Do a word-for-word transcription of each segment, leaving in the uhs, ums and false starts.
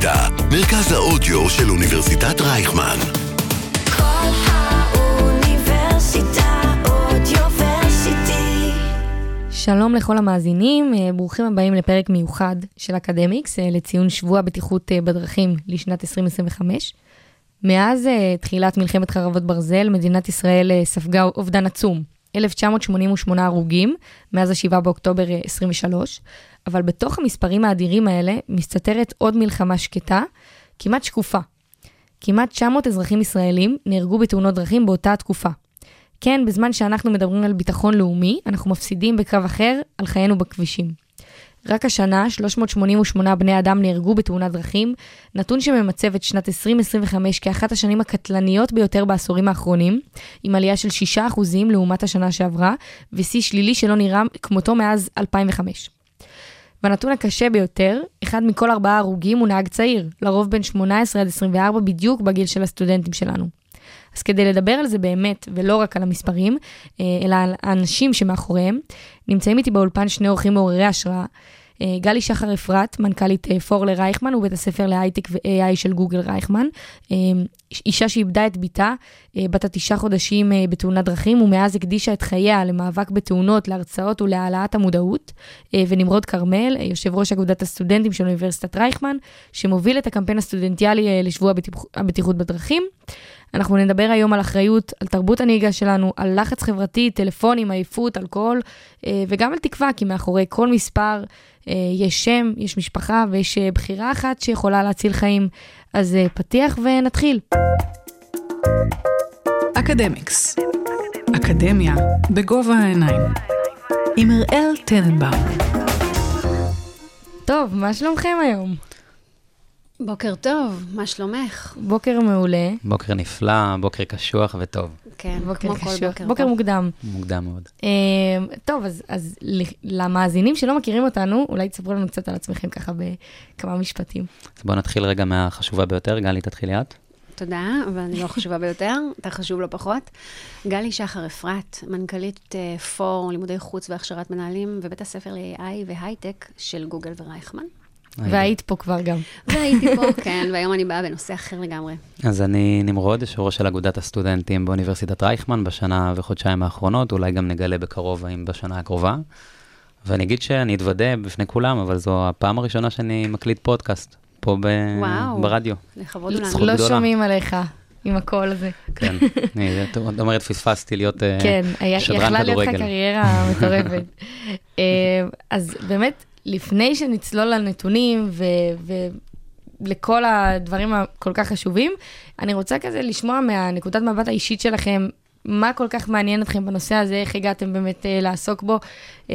האוניברסיטה, מרכז האודיו של אוניברסיטת רייכמן. כל האוניברסיטה אודיוורסיטי. שלום לכל המאזינים, ברוכים הבאים לפרק מיוחד של אקדמיקס, לציון שבוע בטיחות בדרכים לשנת עשרים עשרים וחמש. מאז תחילת מלחמת חרבות ברזל, מדינת ישראל ספגה אובדן עצום. אלף תשע מאות שמונים ושמונה הרוגים, מאז השבעה באוקטובר עשרים ושלוש, אבל בתוך המספרים האדירים האלה מסתתרת עוד מלחמה שקטה, כמעט שקופה. כמעט תשע מאות אזרחים ישראלים נהרגו בתאונות דרכים באותה התקופה. כן, בזמן שאנחנו מדברים על ביטחון לאומי, אנחנו מפסידים בקרב אחר על חיינו בכבישים. רק השנה, שלוש מאות שמונים ושמונה בני אדם נהרגו בתאונת דרכים, נתון שממצב את שנת עשרים עשרים וחמש כאחת השנים הקטלניות ביותר בעשורים האחרונים, עם עלייה של שישה אחוזים לעומת השנה שעברה, ושיא שלילי שלא נראה כמותו מאז אלפיים וחמש. והנתון הקשה ביותר, אחד מכל ארבעה הרוגים הוא נהג צעיר, לרוב בין שמונה עשרה עד עשרים וארבע, בדיוק בגיל של הסטודנטים שלנו. אז כדי לדבר על זה באמת, ולא רק על המספרים, אלא על האנשים שמאחוריהם, נמצאים איתי באולפן שני אורחים מעוררי השראה, גלי שחר אפרת, מנכ"לית פורלר רייכמן, ובית הספר להייטק ו-איי איי של גוגל רייכמן, אישה שאיבדה את ביתה, בת התשעה חודשים בתאונת דרכים, ומאז הקדישה את חייה למאבק בתאונות, להרצאות ולהעלאת המודעות, ונמרוד קרמל, יושב ראש אגודת הסטודנטים של אוניברסיטת רייכמן, שמוביל את הקמפיין הסטודנטיאלי לשבוע הבטיחות בדרכים. אנחנו נדבר היום על אחריות, על תרבות הנהיגה שלנו, על לחץ חברתי, טלפונים, עייפות, אלכוהול, וגם על תקווה, כי מאחורי כל מספר יש שם, יש משפחה, ויש בחירה אחת שיכולה להציל חיים. אז פתיח ונתחיל. אקדמיקס. אקדמיה בגובה העיניים. עם אראל טננבאום. טוב, מה שלומכם היום? בוקר טוב, מה שלומך? בוקר מעולה. בוקר נפלא, בוקר קשוח וטוב. כן, בוקר כמו כל קשוח. בוקר. בוקר מוקדם. מוקדם מאוד. טוב, אז, אז למאזינים שלא מכירים אותנו, אולי תספרו לנו קצת על עצמכם ככה בכמה משפטים. אז בואו נתחיל רגע מהחשובה ביותר. גלי, תתחילי את. תודה, אבל אני לא חשובה ביותר, אתה חשוב לא פחות. גלי שחר אפרת, מנכ"לית פור, לימודי חוץ והכשרת מנהלים, ובית הספר ל-איי איי והייטק של גוגל ורייכמן. והיית פה כבר גם. והייתי פה, כן, והיום אני באה בנושא אחר לגמרי. אז אני נמרוד, יושב ראש של אגודת הסטודנטים באוניברסיטת רייכמן, בשנה וחודשיים האחרונות, אולי גם נגלה בקרוב האם בשנה הקרובה. ואני אגיד שאני אתוודא בפני כולם, אבל זו הפעם הראשונה שאני מקליט פודקאסט, פה ב... ברדיו. לכבוד לנו. לא שומעים עליך עם הקול הזה. כן, אני אומרת, פספסתי להיות שדרן כדורגל. כן, יכלה להיות לך קריירה מטורפת. אז באמת, לפני שנצלול לנתונים ולכל הדברים הכל כך חשובים, אני רוצה כזה לשמוע מהנקודת מבט האישית שלכם, מה כל כך מעניין אתכם בנושא הזה, איך הגעתם באמת לעסוק בו,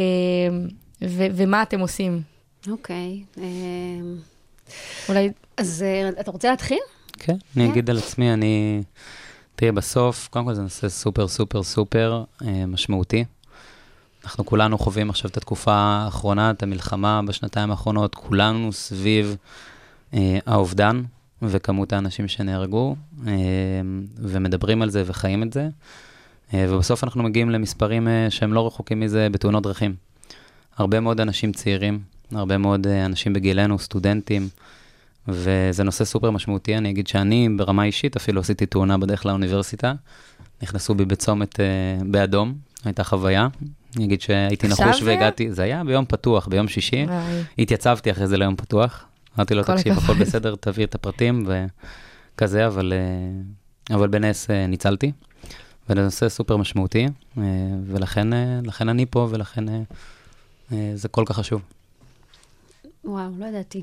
ומה אתם עושים. אוקיי. אולי... אז אתה רוצה להתחיל? כן, אני אגיד על עצמי, אני... תראה, בסוף, קודם כל זה נושא סופר סופר סופר משמעותי. אנחנו כולנו חווים עכשיו את התקופה האחרונה, את המלחמה בשנתיים האחרונות, כולנו סביב אה, האובדן וכמות האנשים שנהרגו, אה, ומדברים על זה וחיים את זה, אה, ובסוף אנחנו מגיעים למספרים אה, שהם לא רחוקים מזה בתאונות דרכים. הרבה מאוד אנשים צעירים, הרבה מאוד אה, אנשים בגילנו, סטודנטים, וזה נושא סופר משמעותי. אני אגיד שאני ברמה אישית אפילו עשיתי תאונה בדרך לאוניברסיטה, נכנסו בי בצומת אה, באדום, הייתה חוויה. אני אגיד שהייתי נחוש והגעתי, זה היה ביום פתוח, ביום שישי, התייצבתי אחרי זה ליום פתוח, אמרתי לו, תקשיב, הכל בסדר, תעביר את הפרטים וכזה, אבל, אבל בנס ניצלתי, וזה נושא סופר משמעותי, ולכן לכן אני פה, ולכן זה כל כך חשוב. וואו, לא ידעתי.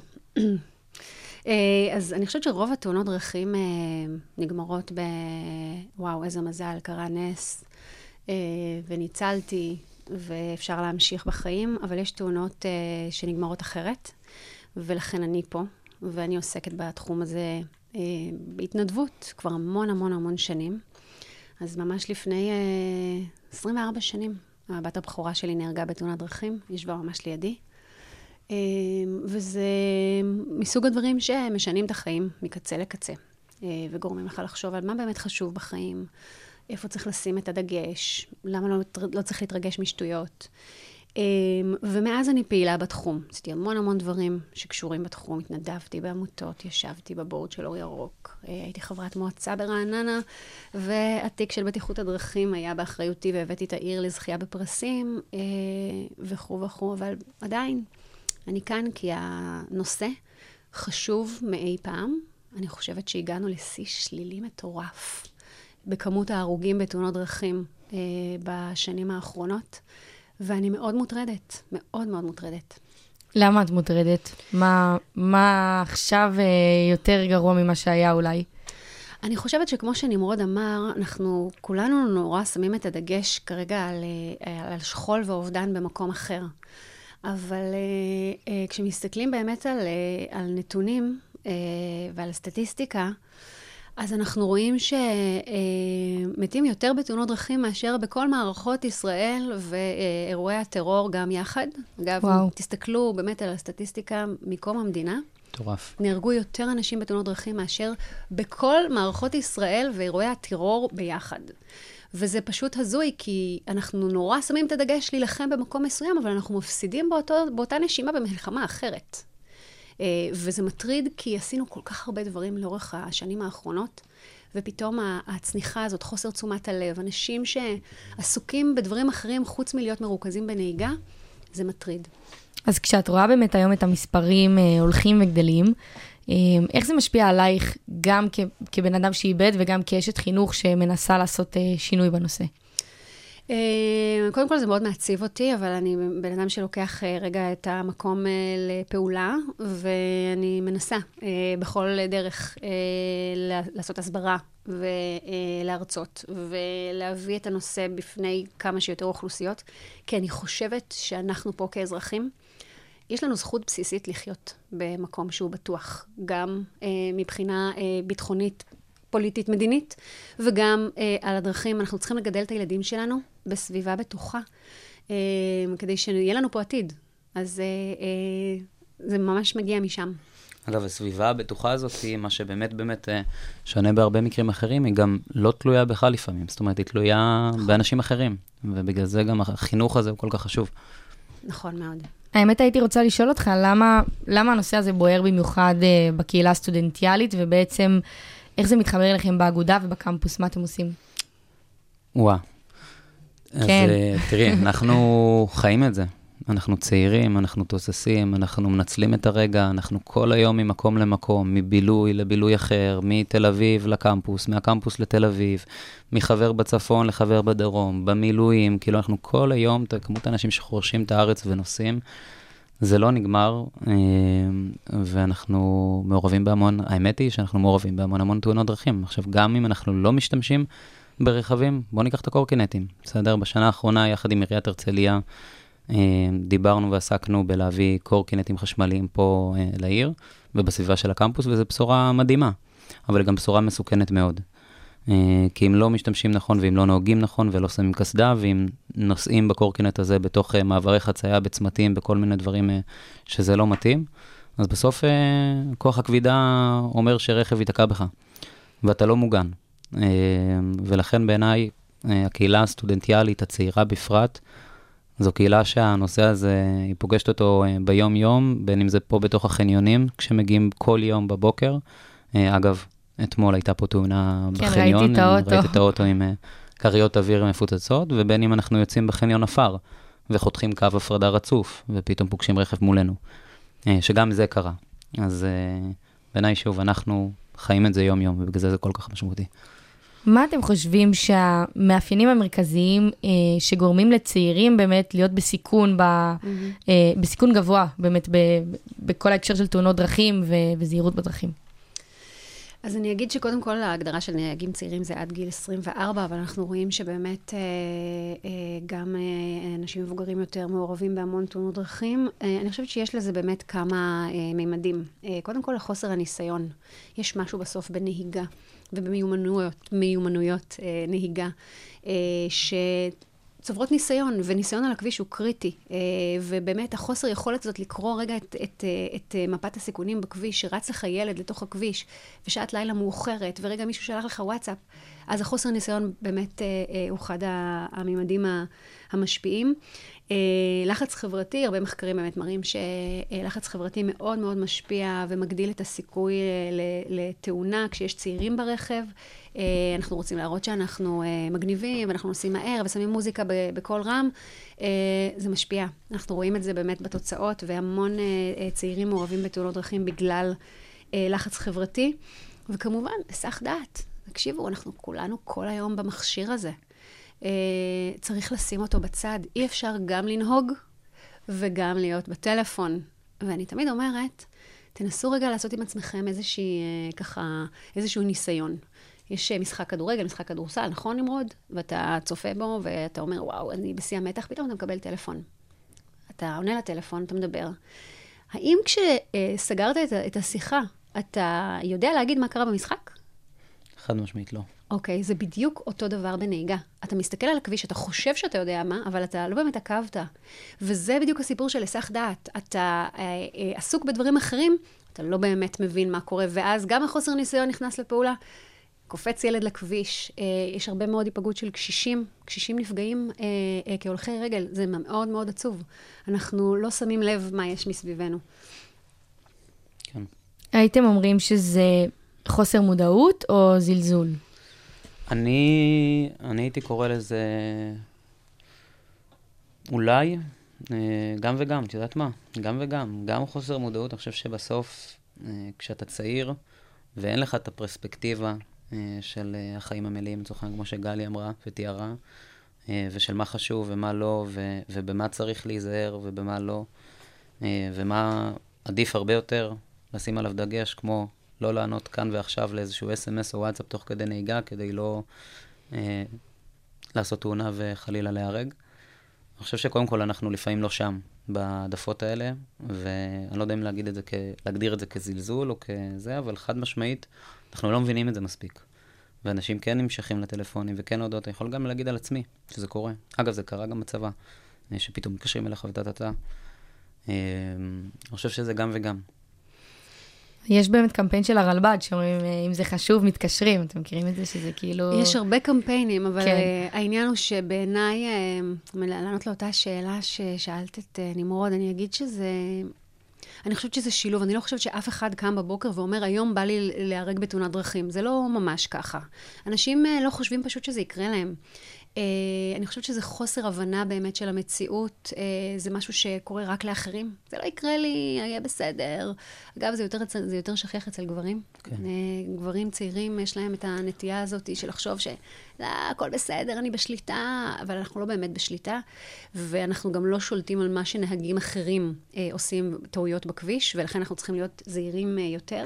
אז אני חושבת שרוב התאונות דרכים נגמרות ב... וואו, איזה מזל, קרה נס, וניצלתי, ואפשר להמשיך בחיים, אבל יש תאונות שנגמרות אחרת, ולכן אני פה, ואני עוסקת בתחום הזה בהתנדבות, כבר המון המון המון שנים. אז ממש לפני עשרים וארבע שנים, הבת הבכורה שלי נהרגה בתאונת דרכים, ישבה ממש לידי, וזה מסוג הדברים שמשנים את החיים מקצה לקצה, וגורמים לך לחשוב על מה באמת חשוב בחיים, איפה צריך לשים את הדגש, למה לא, לא צריך להתרגש משטויות. ומאז אני פעילה בתחום. עשיתי המון המון דברים שקשורים בתחום. התנדבתי בעמותות, ישבתי בבורד של אור ירוק, הייתי חברת מועצה ברעננה, והתיק של בטיחות הדרכים היה באחריותי, והבאתי את העיר לזכייה בפרסים, וכו' וכו', אבל עדיין, אני כאן כי הנושא חשוב מאי פעם. אני חושבת שהגענו לשיא שלילי מטורף בכמות ההרוגים בתאונות דרכים אה, בשנים האחרונות, ואני מאוד מוטרדת, מאוד מאוד מוטרדת. למה את מוטרדת? מה, מה עכשיו אה, יותר גרוע ממה שהיה אולי? אני חושבת שכמו שנמרוד אמר, אנחנו כולנו נורא שמים את הדגש כרגע על, על שכול ואובדן במקום אחר. אבל אה, אה, כשמסתכלים באמת על, אה, על נתונים אה, ועל סטטיסטיקה, אז אנחנו רואים שמתים יותר בתאונות דרכים מאשר בכל מערכות ישראל ואירועי הטרור גם יחד. אגב, וואו. תסתכלו באמת על הסטטיסטיקה מקום המדינה. מטורף. נהרגו יותר אנשים בתאונות דרכים מאשר בכל מערכות ישראל ואירועי הטרור ביחד. וזה פשוט הזוי, כי אנחנו נורא שמים את הדגש להילחם במקום מסוים, אבל אנחנו מפסידים באותו, באותה נשימה במלחמה אחרת. וזה מטריד כי עשינו כל כך הרבה דברים לאורך השנים האחרונות, ופתאום הצניחה הזאת, חוסר תשומת הלב, אנשים שעסוקים בדברים אחרים חוץ מלהיות מרוכזים בנהיגה, זה מטריד. אז כשאת רואה באמת היום את המספרים הולכים וגדלים, איך זה משפיע עלייך גם כבן אדם שאיבד וגם כאשת חינוך שמנסה לעשות שינוי בנושא? קודם כל זה מאוד מעציב אותי, אבל אני בן אדם שלוקח רגע את המקום לפעולה, ואני מנסה בכל דרך לעשות הסברה ולהרצות, ולהביא את הנושא בפני כמה שיותר אוכלוסיות, כי אני חושבת שאנחנו פה כאזרחים, יש לנו זכות בסיסית לחיות במקום שהוא בטוח, גם מבחינה ביטחונית, פוליטית, מדינית, וגם אה, על הדרכים. אנחנו צריכים לגדל את הילדים שלנו בסביבה בטוחה, אה, כדי שיהיה לנו פה עתיד. אז אה, אה, זה ממש מגיע משם. אגב, הסביבה הבטוחה הזאת היא מה שבאמת באמת אה, שונה בהרבה מקרים אחרים, היא גם לא תלויה בך לפעמים. זאת אומרת, היא תלויה באנשים אחרים, ובגלל זה גם החינוך הזה הוא כל כך חשוב. נכון מאוד. האמת הייתי רוצה לשאול אותך, למה, למה הנושא הזה בוער במיוחד אה, בקהילה הסטודנטיאלית, ובעצם איך זה מתחבר אליכם באגודה ובקמפוס? מה אתם עושים? וואה. כן. אז תראי, אנחנו חיים את זה. אנחנו צעירים, אנחנו תוססים, אנחנו מנצלים את הרגע, אנחנו כל היום ממקום למקום, מבילוי לבילוי אחר, מתל אביב לקמפוס, מהקמפוס לתל אביב, מחבר בצפון לחבר בדרום, במילואים, כאילו אנחנו כל היום, כמות האנשים שחורשים את הארץ ונוסעים, זה לא נגמר, ואנחנו מעורבים בהמון, האמת היא שאנחנו מעורבים בהמון המון תאונות דרכים. עכשיו, גם אם אנחנו לא משתמשים ברכבים, בואו ניקח את הקורקינטים. בסדר? בשנה האחרונה, יחד עם עיריית הרצליה, דיברנו ועסקנו בלהביא קורקינטים חשמליים פה לעיר, ובסביבה של הקמפוס, וזו בשורה מדהימה, אבל גם בשורה מסוכנת מאוד. כי אם לא משתמשים נכון, ואם לא נוהגים נכון, ולא שמים קסדה, ואם נוסעים בקורקינט הזה בתוך מעברי חצייה, בצמתים, בכל מיני דברים שזה לא מתאים, אז בסוף כוח הכבידה אומר שרכב יתקע בך, ואתה לא מוגן. ולכן בעיניי, הקהילה הסטודנטיאלית, הצעירה בפרט, זו קהילה שהנושא הזה, היא פוגשת אותו ביום-יום, בין אם זה פה בתוך החניונים, כשמגיעים כל יום בבוקר. אגב, אתמול הייתה פה תאונה כן, בחניון. ראיתי את האוטו. ראיתי את האוטו עם קריות אוויר מפוצצות, ובין אם אנחנו יוצאים בחניון אפר, וחותכים קו הפרדה רצוף, ופתאום פוגשים רכב מולנו. שגם זה קרה. אז בעיניי שוב, אנחנו חיים את זה יום-יום, ובגלל זה זה כל כך משמעותי. מה אתם חושבים שהמאפיינים המרכזיים אה, שגורמים לצעירים באמת להיות בסיכון, ב, mm-hmm. אה, בסיכון גבוה, באמת ב, בכל ההקשר של תאונות דרכים ו, וזהירות בדרכים? אז אני אגיד שקודם כל ההגדרה של נהגים צעירים זה עד גיל עשרים וארבע, אבל אנחנו רואים שבאמת אה, אה, גם אה, אנשים מבוגרים יותר מעורבים בהמון תאונות דרכים. אה, אני חושבת שיש לזה באמת כמה אה, מימדים. אה, קודם כל לחוסר הניסיון. יש משהו בסוף בנהיגה ובמיומנויות מיומנויות, אה, נהיגה, אה, שצוברות ניסיון, וניסיון על הכביש הוא קריטי. אה, ובאמת החוסר יכולת הזאת לקרוא רגע את, את, את, את מפת הסיכונים בכביש, שרץ לך ילד לתוך הכביש, ושעת לילה מאוחרת, ורגע מישהו שלח לך וואטסאפ, אז החוסר ניסיון באמת אה, אה, הוא אחד הממדים המשפיעים. אה, לחץ חברתי, הרבה מחקרים באמת מראים שלחץ חברתי מאוד מאוד משפיע ומגדיל את הסיכוי לתאונה כשיש צעירים ברכב. אה, אנחנו רוצים להראות שאנחנו אה, מגניבים, ואנחנו נוסעים מהר ושמים מוזיקה ב- בכל רם. אה, זה משפיע. אנחנו רואים את זה באמת בתוצאות, והמון אה, צעירים מעורבים בתאונות דרכים בגלל אה, לחץ חברתי. וכמובן, הסח דעת. תקשיבו, אנחנו כולנו כל היום במכשיר הזה. Uh, צריך לשים אותו בצד. אי אפשר גם לנהוג וגם להיות בטלפון. ואני תמיד אומרת, תנסו רגע לעשות עם עצמכם איזושהי, uh, ככה, איזשהו ניסיון. יש uh, משחק כדורגל, משחק כדורסל, נכון נמרוד? ואתה צופה בו ואתה אומר, וואו, אני בשיא המתח, פתאום אתה מקבל טלפון. אתה עונה לטלפון, אתה מדבר. האם כשסגרת את, את השיחה, אתה יודע להגיד מה קרה במשחק? חד משמעית לא. אוקיי, זה בדיוק אותו דבר בנהיגה. אתה מסתכל על הכביש, אתה חושב שאתה יודע מה, אבל אתה לא באמת עקבת. וזה בדיוק הסיפור של היסח דעת. אתה אה, אה, עסוק בדברים אחרים, אתה לא באמת מבין מה קורה, ואז גם החוסר ניסיון נכנס לפעולה. קופץ ילד לכביש, אה, יש הרבה מאוד היפגעות של קשישים, קשישים נפגעים אה, אה, כהולכי רגל, זה מאוד מאוד עצוב. אנחנו לא שמים לב מה יש מסביבנו. כן. הייתם אומרים שזה חוסר מודעות או זלזול? אני, אני הייתי קורא לזה אולי, גם וגם, את יודעת מה? גם וגם, גם חוסר מודעות. אני חושב שבסוף, כשאתה צעיר, ואין לך את הפרספקטיבה של החיים המלאים, לצורך כמו שגלי אמרה ותיארה, ושל מה חשוב ומה לא, ו, ובמה צריך להיזהר ובמה לא, ומה עדיף הרבה יותר לשים עליו דגש, כמו לא לענות כאן ועכשיו לאיזשהו אס אם אס או וואטסאפ תוך כדי נהיגה, כדי לא אה, לעשות תאונה וחלילה להיהרג. אני חושב שקודם כל אנחנו לפעמים לא שם בעדפות האלה, ואני לא יודע אם להגיד את זה כ... להגדיר את זה כזלזול או כזה, אבל חד משמעית, אנחנו לא מבינים את זה מספיק. ואנשים כן נמשכים לטלפונים וכן הודעות. אני יכול גם להגיד על עצמי שזה קורה. אגב, זה קרה גם בצבא, שפתאום מתקשרים אליך ותתתה. אני חושב שזה גם וגם. יש באמת קמפיין של הרלב"ד, שאומרים, אם זה חשוב, מתקשרים. אתם מכירים את זה שזה כאילו... יש הרבה קמפיינים, אבל כן. העניין הוא שבעיניי, לענות לאותה שאלה ששאלת את נמרוד, אני אגיד שזה... אני חושבת שזה שילוב. אני לא חושבת שאף אחד קם בבוקר ואומר, היום בא לי להיהרג בתאונת דרכים. זה לא ממש ככה. אנשים לא חושבים פשוט שזה יקרה להם. אני חושבת שזה חוסר הבנה באמת של המציאות, זה משהו שקורה רק לאחרים. זה לא יקרה לי, יהיה בסדר. אגב, זה יותר, זה יותר שכיח אצל גברים. כן. גברים צעירים, יש להם את הנטייה הזאת של לחשוב ש... לא, הכל בסדר, אני בשליטה, אבל אנחנו לא באמת בשליטה, ואנחנו גם לא שולטים על מה שנהגים אחרים עושים טעויות בכביש, ולכן אנחנו צריכים להיות זהירים יותר.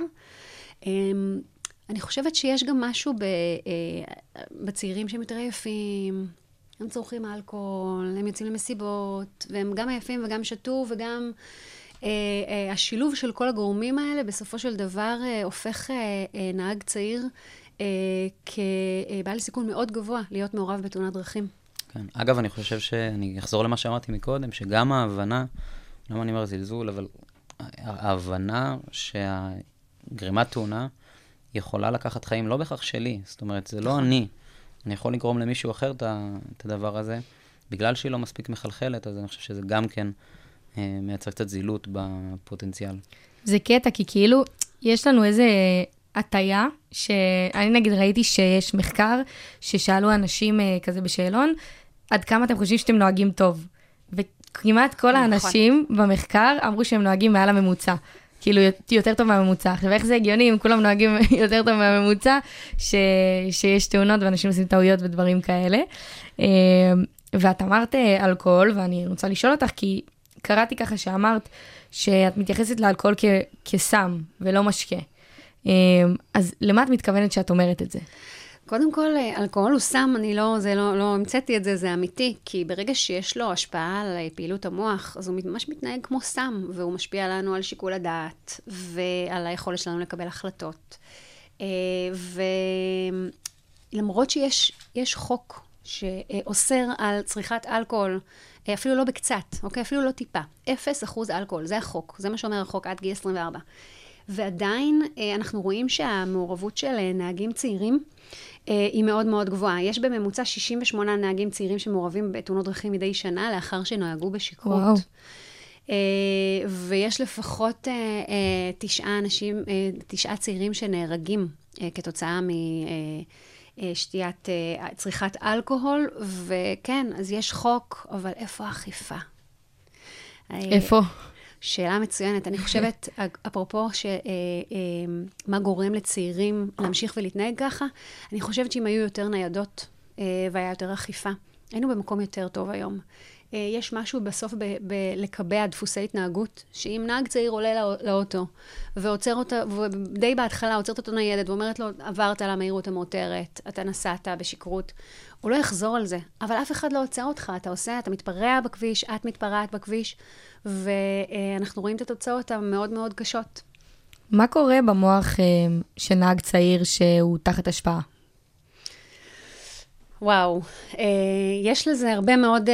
אני חושבת שיש גם משהו ב, אה, בצעירים שהם יותר יפים, הם צורכים אלכוהול, הם יוצאים למסיבות, והם גם יפים וגם שתו, וגם אה, אה, השילוב של כל הגורמים האלה בסופו של דבר אה, הופך אה, אה, נהג צעיר אה, כבעל סיכון מאוד גבוה להיות מעורב בתאונת דרכים. כן. אגב, אני חושב שאני אחזור למה שאמרתי מקודם, שגם ההבנה, למה אני אומר זלזול, אבל ההבנה שהגרימת תאונה, יכולה לקחת חיים לא בכך שלי, זאת אומרת, זה לא אני. אני יכול לגרום למישהו אחר את הדבר הזה, בגלל שהיא לא מספיק מחלחלת, אז אני חושב שזה גם כן אה, מייצר קצת זילות בפוטנציאל. זה קטע, כי כאילו, יש לנו איזה הטיה, שאני נגיד ראיתי שיש מחקר, ששאלו אנשים אה, כזה בשאלון, עד כמה אתם חושבים שאתם נוהגים טוב? וכמעט כל האנשים במחקר אמרו שהם נוהגים מעל הממוצע. כאילו, יותר טוב מהממוצע. ואיך זה הגיוני, אם כולם נוהגים יותר טוב מהממוצע, ש... שיש תאונות ואנשים עושים טעויות ודברים כאלה. ואת אמרת אלכוהול, ואני רוצה לשאול אותך, כי קראתי ככה שאמרת, שאת מתייחסת לאלכוהול כ... כסם, ולא משקה. אז למה את מתכוונת שאת אומרת את זה? קודם כל, אלכוהול הוא סם, אני לא, זה לא, לא המצאתי את זה, זה אמיתי, כי ברגע שיש לו השפעה על פעילות המוח, אז הוא ממש מתנהג כמו סם, והוא משפיע לנו על שיקול הדעת, ועל היכולת שלנו לקבל החלטות. ולמרות שיש יש חוק שאוסר על צריכת אלכוהול, אפילו לא בקצת, אוקיי? אפילו לא טיפה. אפס אחוז אלכוהול, זה החוק, זה מה שאומר החוק עד גיל עשרים וארבע. ועדיין אנחנו רואים שהמעורבות של נהגים צעירים היא מאוד מאוד גבוהה. יש בממוצע שישים ושמונה נהגים צעירים שמעורבים בתאונות דרכים מדי שנה, לאחר שנהגו בשכרות. וואו. ויש לפחות תשעה אנשים, תשעה צעירים שנהרגים כתוצאה משתיית, צריכת אלכוהול, וכן, אז יש חוק, אבל איפה האכיפה? איפה? שאלה מצוינת. אני חושבת, אפרופו, מה גורם לצעירים להמשיך ולהתנהג ככה, אני חושבת שאם היו יותר ניידות והיה יותר אכיפה, היינו במקום יותר טוב היום. יש משהו בסוף בלקבע דפוסי התנהגות, שאם נהג צעיר עולה לאוטו, ועוצר אותו, ודי בהתחלה עוצרת אותו ניידת, ואומרת לו, עברת על המהירות המותרת, אתה נסעת בשכרות, הוא לא יחזור על זה, אבל אף אחד לא עוצר אותך, אתה עושה, אתה מתפרע בכביש, את מתפרעת בכביש, ואנחנו רואים את התוצאות המאוד מאוד קשות. מה קורה במוח של נהג צעיר שהוא תחת השפעה? וואו, יש לזה הרבה מאוד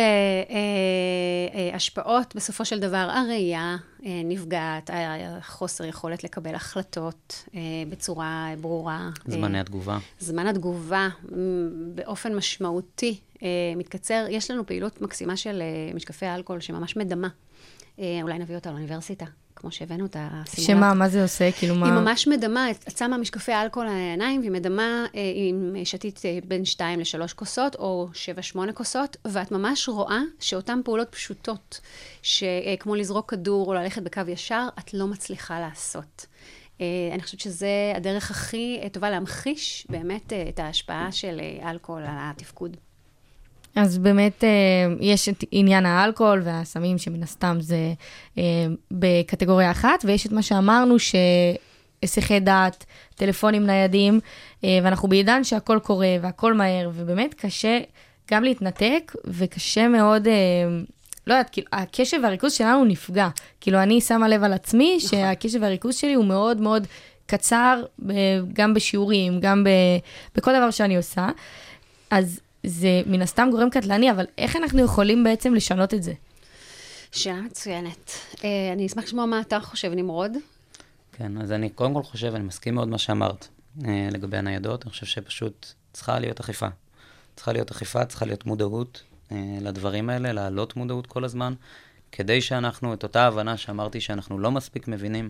השפעות. בסופו של דבר, הראייה נפגעת, חוסר יכולת לקבל החלטות בצורה ברורה. זמני התגובה. זמן התגובה באופן משמעותי מתקצר. יש לנו פעילות מקסימה של משקפי האלכוהול שממש מדמה. אולי נביא אותה לאוניברסיטה. כמו שהבאנו את הסימולט. שמה, מה זה עושה? כאילו מה? היא ממש מדמה, את שמה משקפי האלכוהול על העיניים, והיא מדמה עם שתית בין שתיים לשלוש כוסות, או שבע שמונה כוסות, ואת ממש רואה שאותן פעולות פשוטות, שכמו לזרוק כדור או ללכת בקו ישר, את לא מצליחה לעשות. אני חושבת שזה הדרך הכי טובה להמחיש באמת את ההשפעה של אלכוהול על התפקוד. אז באמת יש את עניין האלכוהול והסמים שמן הסתם זה בקטגוריה אחת, ויש את מה שאמרנו שהיסחי דעת, טלפונים ניידים, ואנחנו בעידן שהכל קורה והכל מהר, ובאמת קשה גם להתנתק, וקשה מאוד, לא יודעת, כאילו, הקשב והריכוז שלנו נפגע. כאילו אני שמה לב על עצמי שהקשב והריכוז שלי הוא מאוד מאוד קצר, גם בשיעורים, גם בכל דבר שאני עושה. אז זה מן הסתם גורם קטלני, אבל איך אנחנו יכולים בעצם לשנות את זה? שאלה מצוינת. אני אשמח לשמוע מה אתה חושב, נמרוד. כן, אז אני קודם כל חושב, אני מסכים מאוד מה שאמרת לגבי הניידות. אני חושב שפשוט צריכה להיות אכיפה. צריכה להיות אכיפה, צריכה להיות מודעות לדברים האלה, להעלות מודעות כל הזמן, כדי שאנחנו, את אותה הבנה שאמרתי שאנחנו לא מספיק מבינים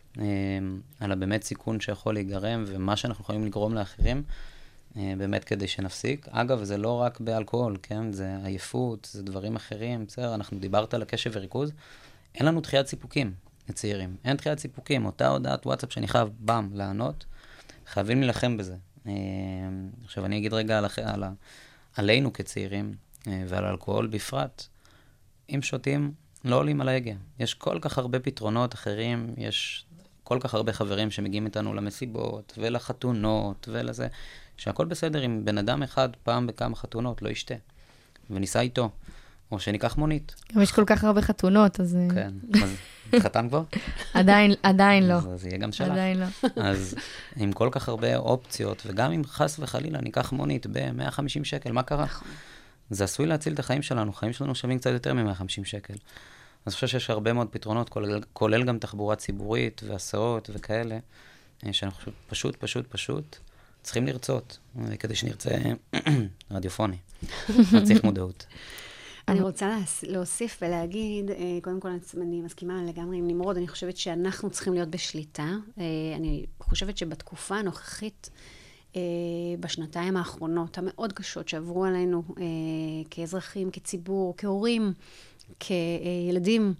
על הבאמת סיכון שיכול להיגרם, ומה שאנחנו יכולים לגרום לאחרים, באמת כדי שנפסיק. אגב, זה לא רק באלכוהול, כן? זה עייפות, זה דברים אחרים, בסדר? אנחנו דיברת על הקשב וריכוז. אין לנו דחיית סיפוקים לצעירים. אין דחיית סיפוקים. אותה הודעת וואטסאפ שאני חייב בם לענות, חייבים להילחם בזה. עכשיו, אני אגיד רגע על, על, עלינו כצעירים, ועל אלכוהול בפרט. אם שותים, לא עולים על ההגה. יש כל כך הרבה פתרונות אחרים, יש כל כך הרבה חברים שמגיעים איתנו למסיבות, ולחתונות, ולזה, שהכל בסדר אם בן אדם אחד פעם בכמה חתונות לא ישתה, וניסה איתו, או שניקח מונית. גם יש כל כך הרבה חתונות, אז... כן, אז התחתן כבר? עדיין, עדיין לא. אז זה יהיה גם שלך. עדיין לא. אז עם כל כך הרבה אופציות, וגם אם חס וחלילה ניקח מונית ב-מאה וחמישים שקל, מה קרה? זה עשוי להציל את החיים שלנו, החיים שלנו שווים קצת יותר מ-מאה וחמישים שקל. אז אני חושב שיש הרבה מאוד פתרונות, כולל, כולל גם תחבורה ציבורית והסעות וכאלה, שאנחנו פשוט, פשוט, פשוט צריכים לרצות, כדי שנרצה רדיופוני. נצליח מודעות. אני רוצה להוסיף ולהגיד, קודם כל אני מסכימה לגמרי עם נמרוד, אני חושבת שאנחנו צריכים להיות בשליטה. אני חושבת שבתקופה הנוכחית, בשנתיים האחרונות, המאוד קשות שעברו עלינו כאזרחים, כציבור, כהורים, כילדים,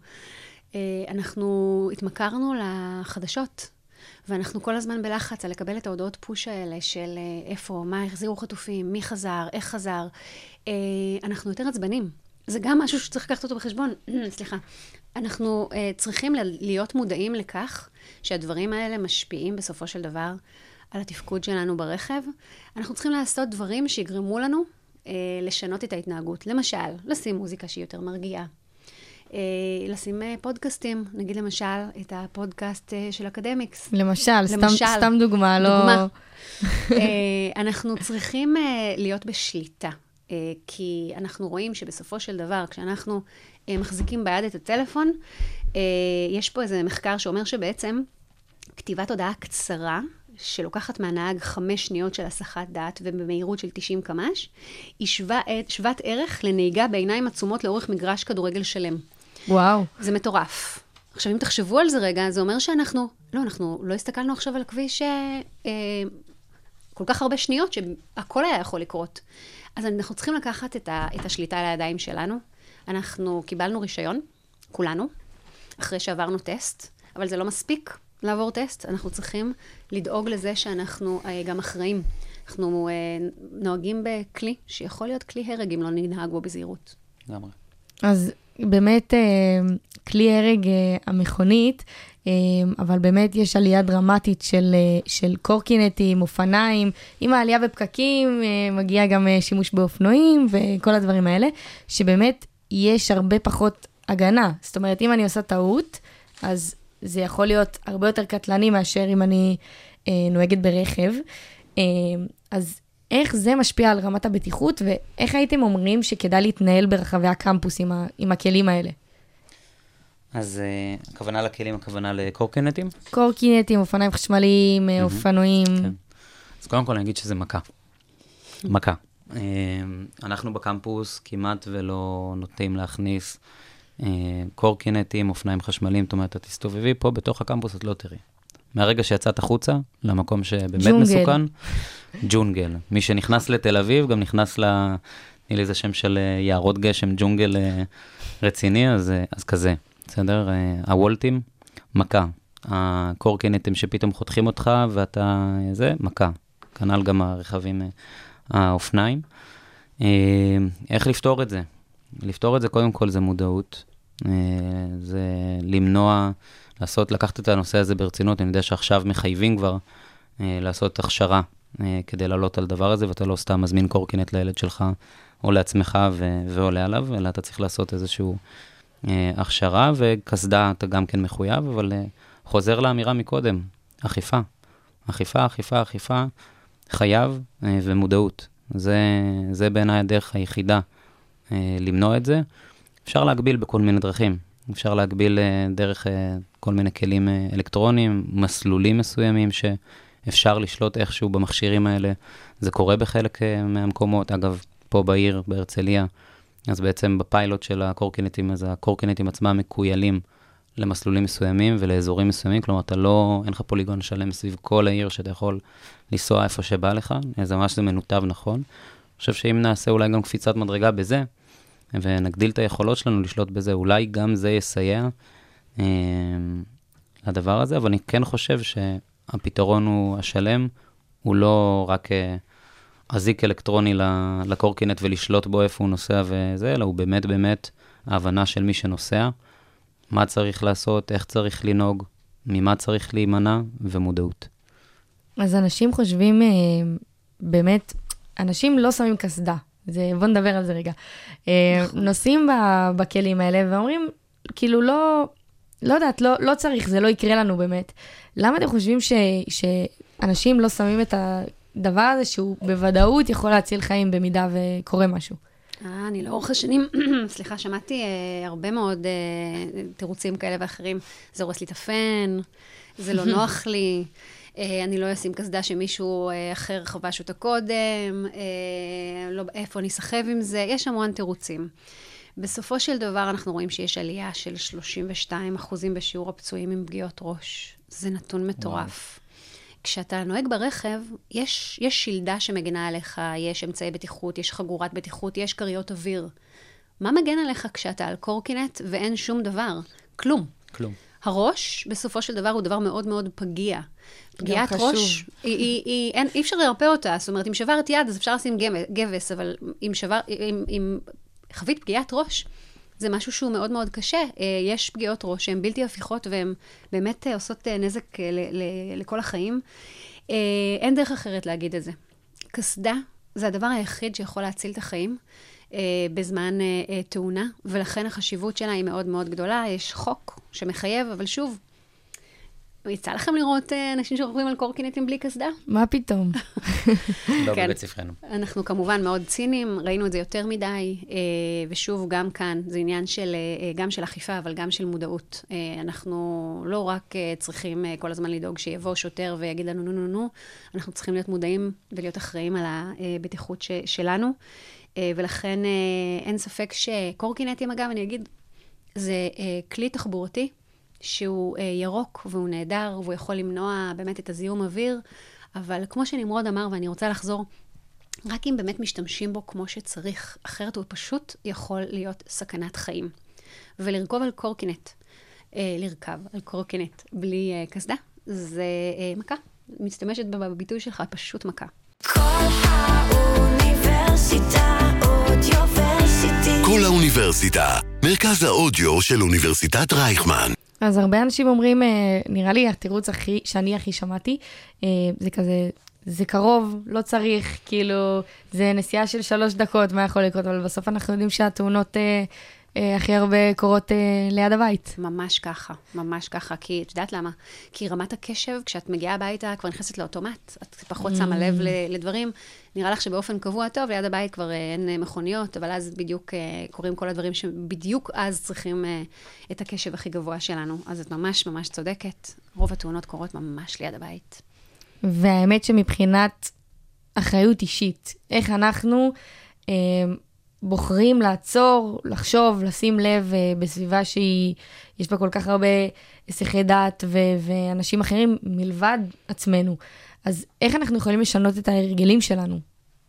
אנחנו התמכרנו לחדשות, ואנחנו כל הזמן בלחץ על לקבל את ההודעות פוש האלה של איפה, מה, החזירו חטופים, מי חזר, איך חזר. אנחנו יותר עצבנים. זה גם משהו שצריך לקחת אותו בחשבון. סליחה. אנחנו צריכים להיות מודעים לכך שהדברים האלה משפיעים בסופו של דבר על התפקוד שלנו ברכב. אנחנו צריכים לעשות דברים שיגרמו לנו לשנות את ההתנהגות. למשל, לשים מוזיקה שהיא יותר מרגיעה. לשים פודקאסטים, נגיד למשל את הפודקאסט של אקדמיקס. למשל, למשל סתם, סתם דוגמה, לא... דוגמה. אנחנו צריכים להיות בשליטה, כי אנחנו רואים שבסופו של דבר, כשאנחנו מחזיקים ביד את הטלפון, יש פה איזה מחקר שאומר שבעצם, כתיבת הודעה קצרה, שלוקחת מהנהג חמש שניות של הסחת דעת ובמהירות של תשעים קמ"ש, היא שווה, שוות ערך לנהיגה בעיניים עצומות לאורך מגרש כדורגל שלם. וואו. זה מטורף. עכשיו, אם תחשבו על זה רגע, זה אומר שאנחנו, לא, אנחנו לא הסתכלנו עכשיו על הכביש אה, כל כך הרבה שניות, שהכל היה יכול לקרות. אז אנחנו צריכים לקחת את, ה, את השליטה לידיים שלנו. אנחנו קיבלנו רישיון, כולנו, אחרי שעברנו טסט, אבל זה לא מספיק לעבור טסט. אנחנו צריכים לדאוג לזה שאנחנו אה, גם אחראים. אנחנו אה, נוהגים בכלי, שיכול להיות כלי הרג אם לא ננהג בו בזהירות. לגמרי. אז באמת כלי הרג המכונית, אבל באמת יש עלייה דרמטית של, של קורקינטים, אופניים, עם העלייה בפקקים, מגיע גם שימוש באופנועים וכל הדברים האלה, שבאמת יש הרבה פחות הגנה. זאת אומרת, אם אני עושה טעות, אז זה יכול להיות הרבה יותר קטלני מאשר אם אני נוהגת ברכב. אז איך זה משפיע על רמת הבטיחות, ואיך הייתם אומרים שכדאי להתנהל ברחבי הקמפוס עם, ה, עם הכלים האלה? אז uh, הכוונה לכלים, הכוונה לקורקינטים? קורקינטים, אופניים חשמליים, mm-hmm. אופנועים. כן. אז קודם כל אני אגיד שזה מכה. מכה. Uh, אנחנו בקמפוס כמעט ולא נוטים להכניס uh, קורקינטים, אופניים חשמליים, זאת אומרת, את תסתובבי פה בתוך הקמפוס, את לא תראי. מהרגע שיצאת החוצה, למקום שבאמת ג'ונגל. מסוכן, ג'ונגל. מי שנכנס לתל אביב, גם נכנס ל... תני לי איזה שם של יערות גשם, ג'ונגל רציני, אז, אז כזה. בסדר? הוולטים, מכה. הקורקינטים שפתאום חותכים אותך, ואתה... זה, מכה. כנ"ל גם הרכבים, האופניים. איך לפתור את זה? לפתור את זה, קודם כל, זה מודעות. זה למנוע... לעשות, לקחת את הנושא הזה ברצינות, אני יודע שעכשיו מחייבים כבר אה, לעשות הכשרה אה, כדי לעלות על דבר הזה, ואתה לא סתם מזמין קורקינט לילד שלך או לעצמך ו- ועולה עליו, אלא אתה צריך לעשות איזשהו אה, הכשרה, וכסדה אתה גם כן מחויב, אבל אה, חוזר לאמירה מקודם, אכיפה. אכיפה, אכיפה, אכיפה, חייב אה, ומודעות. זה, זה בעיניי הדרך היחידה אה, למנוע את זה. אפשר להגביל בכל מיני דרכים. אפשר להגביל דרך כל מיני כלים אלקטרוניים, מסלולים מסוימים שאפשר לשלוט איכשהו במכשירים האלה. זה קורה בחלק מהמקומות. אגב, פה בעיר, בהרצליה, אז בעצם בפיילוט של הקורקינטים, אז הקורקינטים עצמם מקוילים למסלולים מסוימים ולאזורים מסוימים. כלומר, אתה לא, אין לך פוליגון שלם סביב כל העיר שאתה יכול לנסוע איפה שבא לך. זה ממש זה מנותב נכון. אני חושב שאם נעשה אולי גם קפיצת מדרגה בזה, ונגדיל את היכולות שלנו לשלוט בזה, אולי גם זה יסייע אה, לדבר הזה, אבל אני כן חושב שהפתרון הוא השלם, הוא לא רק אה, אזיק אלקטרוני לקורקינט ולשלוט בו איפה הוא נוסע וזה, אלא הוא באמת באמת ההבנה של מי שנוסע, מה צריך לעשות, איך צריך לנהוג, ממה צריך להימנע, ומודעות. אז אנשים חושבים, אה, באמת, אנשים לא שמים כסדה. זה, בוא נדבר על זה רגע. נוסעים בכלים האלה ואומרים, כאילו לא, לא יודעת, לא, לא צריך, זה לא יקרה לנו באמת. למה אתם חושבים ש, שאנשים לא שמים את הדבר הזה שהוא בוודאות יכול להציל חיים במידה וקורה משהו? אה, אני לאורך השנים, סליחה, שמעתי אה, הרבה מאוד אה, תירוצים כאלה ואחרים. זה הורס לי את הפן, זה לא נוח לי. אני לא אשים כסדה שמישהו אחר חבש אותה קודם, לא, איפה אני סחב עם זה, יש המון תירוצים. בסופו של דבר אנחנו רואים שיש עלייה של שלושים ושתיים אחוזים בשיעור הפצועים עם פגיעות ראש. זה נתון מטורף. וואו. כשאתה נוהג ברכב, יש, יש שילדה שמגנה עליך, יש אמצעי בטיחות, יש חגורת בטיחות, יש קריות אוויר. מה מגן עליך כשאתה על קורקינט ואין שום דבר? כלום. כלום. הראש, בסופו של דבר, הוא דבר מאוד מאוד פגיע. פגיעת ראש, היא, היא, היא, אין, אי אפשר לרפא אותה. זאת אומרת, אם שברת יד, אז אפשר לשים גבס, אבל אם, שבר, אם, אם חווית פגיעת ראש, זה משהו שהוא מאוד מאוד קשה. יש פגיעות ראש שהן בלתי הפיכות, והן באמת עושות נזק ל, ל, לכל החיים. אין דרך אחרת להגיד את זה. כסדה, זה הדבר היחיד שיכול להציל את החיים. בזמן תאונה, ולכן החשיבות שלה היא מאוד מאוד גדולה. יש חוק שמחייב, אבל שוב, יצא לכם לראות אנשים שרוכבים על קורקינטים בלי קסדה? מה פתאום? לא כן. בבית ספרנו. אנחנו כמובן מאוד ציניים, ראינו את זה יותר מדי, ושוב, גם כאן, זה עניין של, גם של אכיפה, אבל גם של מודעות. אנחנו לא רק צריכים כל הזמן לדאוג שיבוא שוטר ויגיד לנו נו נו נו, אנחנו צריכים להיות מודעים ולהיות אחראים על הבטיחות שלנו, ולכן אין ספק שקורקינטים, אגב, אני אגיד, זה כלי תחבורתי, שהוא ירוק והוא נהדר, והוא יכול למנוע באמת את הזיהום אוויר, אבל כמו שנמרוד אמר, ואני רוצה לחזור, רק אם באמת משתמשים בו כמו שצריך, אחרת הוא פשוט יכול להיות סכנת חיים. ולרכוב על קורקינט, לרכב על קורקינט בלי קסדה, זה מכה. משתמשת בביטוי שלך, פשוט מכה. כל האוניברסיטה אודיוורסיטי. כל האוניברסיטה, מרכז האודיו של אוניברסיטת רייכמן. אז הרבה אנשים אומרים, נראה לי התירוץ הכי, שאני הכי שמעתי, זה כזה, זה קרוב, לא צריך, כאילו, זה נסיעה של שלוש דקות, מה יכול לקרות, אבל בסוף אנחנו יודעים שהתאונות אה, אה, הכי הרבה קורות אה, ליד הבית. ממש ככה, ממש ככה, כי את יודעת למה? כי רמת הקשב, כשאת מגיעה הביתה, כבר נכנסת לאוטומט, את פחות שמה לב לדברים, נראה לך שבאופן קבוע טוב, ליד הבית כבר אין מכוניות, אבל אז בדיוק קורים כל הדברים שבדיוק אז צריכים את הקשב הכי גבוה שלנו. אז את ממש ממש צודקת, רוב התאונות קורות ממש ליד הבית. והאמת שמבחינת אחריות אישית, איך אנחנו אה, בוחרים לעצור, לחשוב, לשים לב אה, בסביבה שהיא, יש בה כל כך הרבה היסחי דעת ו- ואנשים אחרים מלבד עצמנו. אז איך אנחנו יכולים לשנות את ההרגלים שלנו?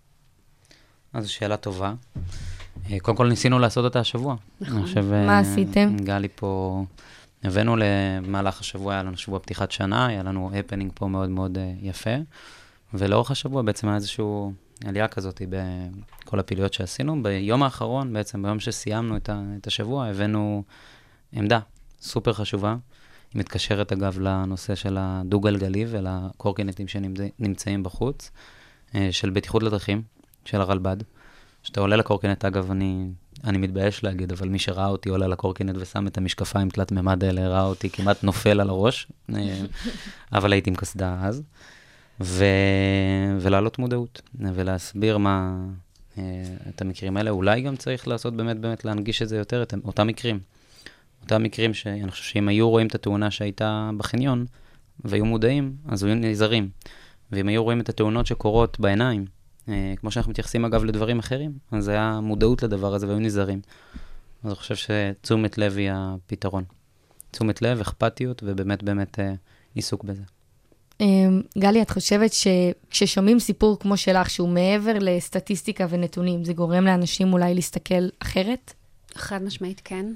אז זו שאלה טובה. קודם כל ניסינו לעשות אותה השבוע. נכון. חושב, מה עשיתם? גלי פה, הבאנו למהלך השבוע, היה לנו שבוע פתיחת שנה, היה לנו הפנינג פה מאוד מאוד יפה, ולאורך השבוע בעצם היה איזושהי עלייה כזאת בכל הפעילויות שעשינו. ביום האחרון, בעצם ביום שסיימנו את השבוע, הבאנו עמדה סופר חשובה, היא מתקשרת אגב לנושא של הדו-גלגלי ולקורקינטים שנמצאים בחוץ, של בטיחות לדרכים, של הרלב"ד. שאתה עולה לקורקינט, אגב, אני, אני מתבייש להגיד, אבל מי שראה אותי עולה לקורקינט ושם את המשקפיים תלת ממד האלה, ראה אותי כמעט נופל על הראש, אבל הייתי עם קסדה אז. ו... ולעלות מודעות, ולהסביר מה, את המקרים האלה. אולי גם צריך לעשות באמת, באמת להנגיש את זה יותר, את אותם מקרים. אותם מקרים שאני חושב שאם היו רואים את התאונה שהייתה בחניון, והיו מודעים, אז היו נזהרים. ואם היו רואים את התאונות שקורות בעיניים, כמו שאנחנו מתייחסים אגב לדברים אחרים, אז היה מודעות לדבר הזה והיו נזהרים. אז אני חושב שתשומת לב היא הפתרון. תשומת לב, אכפתיות, ובאמת באמת עיסוק בזה. גלי, את חושבת שכששומעים סיפור כמו שלך, שהוא מעבר לסטטיסטיקה ונתונים, זה גורם לאנשים אולי להסתכל אחרת? חד משמעית כן.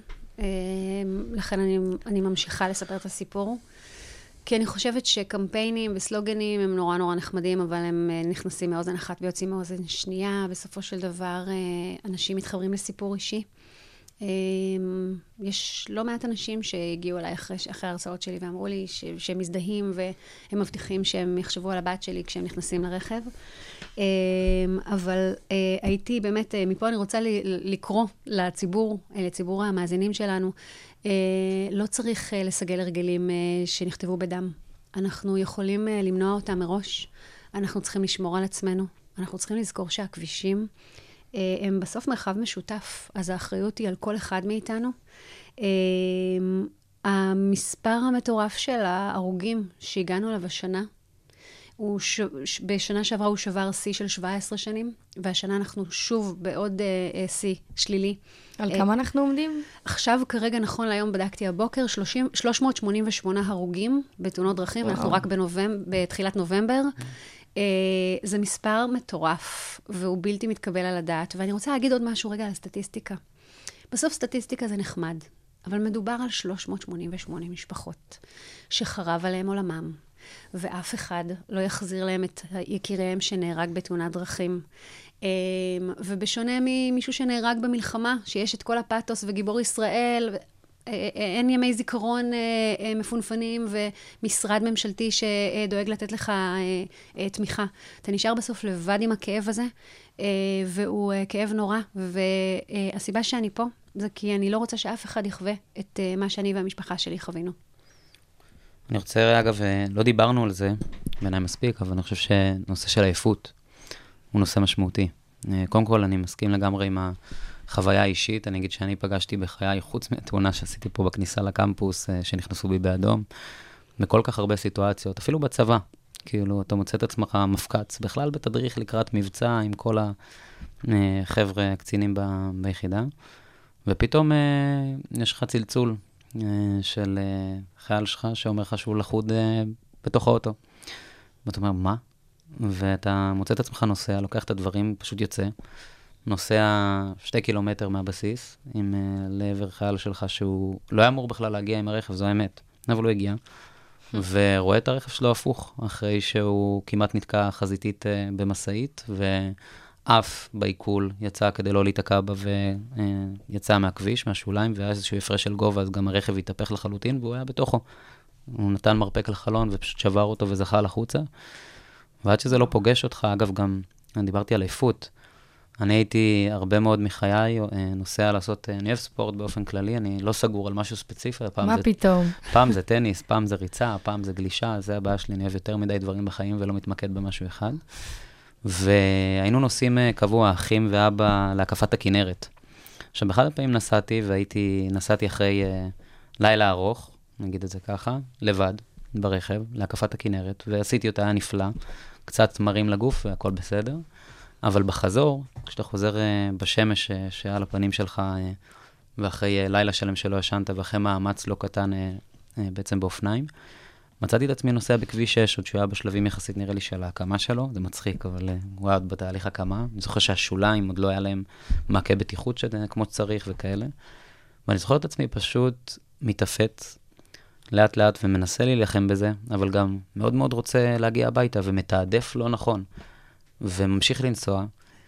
לכן אני, אני ממשיכה לספר את הסיפור. כי אני חושבת שקמפיינים וסלוגנים הם נורא נורא נחמדים, אבל הם נכנסים מאוזן אחת ויוצאים מאוזן שנייה. בסופו של דבר, אנשים מתחברים לסיפור אישי. יש לא מעט אנשים שהגיעו אליי אחרי, אחרי ההרצאות שלי ואמרו לי ש, שהם מזדהים והם מבטיחים שהם יחשבו על הבת שלי כשהם נכנסים לרכב. אבל הייתי באמת, מפה אני רוצה לקרוא לציבור, לציבור המאזינים שלנו, לא צריך לסגל הרגלים שנכתבו בדם. אנחנו יכולים למנוע אותם מראש. אנחנו צריכים לשמור על עצמנו. אנחנו צריכים לזכור שהכבישים הם בסוף מרחב משותף, אז האחריות היא על כל אחד מאיתנו. המספר המטורף של ההרוגים שהגענו אליו השנה, הוא ש... בשנה שעברה הוא שבר שיא של שבע עשרה שנים, והשנה אנחנו שוב בעוד שיא שלילי. על כמה אנחנו עומדים? עכשיו, כרגע, נכון להיום, בדקתי הבוקר, שלוש מאות שמונים ושמונה הרוגים בתאונות דרכים, אנחנו רק בנובמבר, בתחילת נובמבר. Uh, זה מספר מטורף, והוא בלתי מתקבל על הדעת. ואני רוצה להגיד עוד משהו רגע על הסטטיסטיקה. בסוף סטטיסטיקה זה נחמד, אבל מדובר על שלוש מאות שמונים ושמונה משפחות, שחרב עליהם עולמם, ואף אחד לא יחזיר להם את יקיריהם שנהרג בתאונת דרכים. Uh, ובשונה ממישהו שנהרג במלחמה, שיש את כל הפאטוס וגיבור ישראל, אין ימי זיכרון מפונפנים ומשרד ממשלתי שדואג לתת לך תמיכה. אתה נשאר בסוף לבד עם הכאב הזה, והוא כאב נורא, והסיבה שאני פה זה כי אני לא רוצה שאף אחד יחווה את מה שאני והמשפחה שלי חווינו. אני רוצה, אגב, לא דיברנו על זה, בעיניי מספיק, אבל אני חושב שנושא של עייפות הוא נושא משמעותי. קודם כל, אני מסכים לגמרי עם החוויה האישית. אני אגיד שאני פגשתי בחיי, חוץ מהתאונה שעשיתי פה בכניסה לקמפוס, שנכנסו בי באדום, בכל כך הרבה סיטואציות, אפילו בצבא. כאילו, אתה מוצא את עצמך מפקץ, בכלל בתדריך לקראת מבצע עם כל החבר'ה הקצינים ב- ביחידה, ופתאום יש לך צלצול של חייל שלך שאומר לך שהוא לחוד בתוך האוטו. ואתה אומר, מה? ואתה מוצא את עצמך נוסע, לוקח את הדברים, פשוט יוצא, נוסע שתי קילומטר מהבסיס, עם לעבר חייל שלך שהוא לא היה אמור בכלל להגיע עם הרכב, זו האמת, אבל הוא הגיע, ורואה את הרכב שלו הפוך, אחרי שהוא כמעט נתקע חזיתית במסעית, ואף בעיכול יצא כדי לא להתעקע בה, ויצא מהכביש, מהשוליים, והיה איזשהו הפרש של גובה, אז גם הרכב התהפך לחלוטין, והוא היה בתוכו. הוא נתן מרפק לחלון, ופשוט שבר אותו וזכה לחוצה. ועד שזה לא פוגש אותך, אגב, גם, אני דיברתי על עייפות, אני הייתי הרבה מאוד מחיי, נוסע לעשות, אני אוהב ספורט באופן כללי, אני לא סגור על משהו ספציפי. מה פתאום? פעם זה טניס, פעם זה ריצה, פעם זה גלישה, זה הבעיה שלי, אני אוהב יותר מדי דברים בחיים ולא מתמקד במשהו אחד. והיינו נוסעים קבוע, אחים ואבא, להקפת הכנרת. עכשיו, באחד הפעמים נסעתי, והייתי, נסעתי אחרי לילה ארוך, נגיד את זה ככה, לבד, ברכב, להקפת הכנרת, ועשיתי אותה, היה נפלא, קצת מרים לגוף והכל בסדר. אבל בחזור, כשאתה חוזר uh, בשמש uh, שהיה על הפנים שלך, uh, ואחרי uh, לילה שלם שלא ישנת, ואחרי מאמץ לא קטן uh, uh, בעצם באופניים, מצאתי את עצמי נוסע בכביש שש, עוד שהוא היה בשלבים יחסית נראה לי של ההקמה שלו, זה מצחיק, אבל uh, הוא היה עוד בתהליך הקמה. אני זוכר שהשוליים עוד לא היה להם מעקה בטיחות שד, כמו שצריך וכאלה. ואני זוכר את עצמי פשוט מתאפץ לאט לאט ומנסה להילחם בזה, אבל גם מאוד מאוד רוצה להגיע הביתה ומתעדף לא נכון. וממשיך לנסוע,